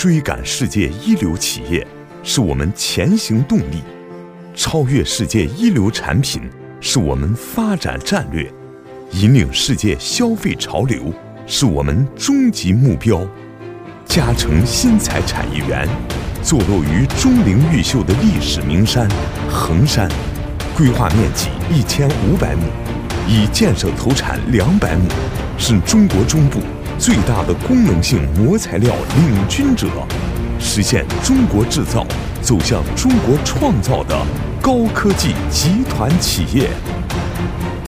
追赶世界一流企业是我们前行动力，超越世界一流产品是我们发展战略，引领世界消费潮流是我们终极目标。嘉诚新材产业园坐落于钟灵毓秀的历史名山衡山，规划面积1500亩，已建设投产200亩，是中国中部最大的功能性膜材料领军者，实现中国制造走向中国创造的高科技集团企业。